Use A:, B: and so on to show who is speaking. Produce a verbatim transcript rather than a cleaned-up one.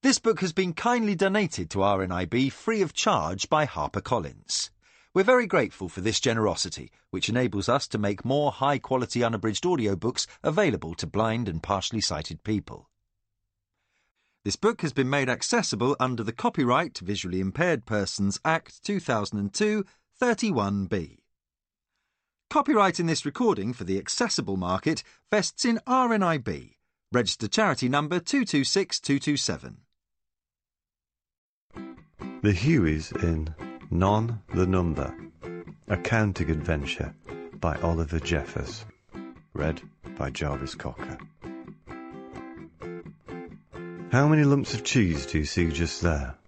A: This book has been kindly donated to R N I B free of charge by HarperCollins. We're very grateful for this generosity, which enables us to make more high-quality unabridged audiobooks available to blind and partially sighted people. This book has been made accessible under the Copyright Visually Impaired Persons Act two thousand two, thirty-one B. Copyright in this recording for the accessible market vests in R N I B, registered charity number two two six two two seven.
B: The Hueys in None the Number, a counting adventure by Oliver Jeffers. Read by Jarvis Cocker. How many lumps of cheese do you see just there?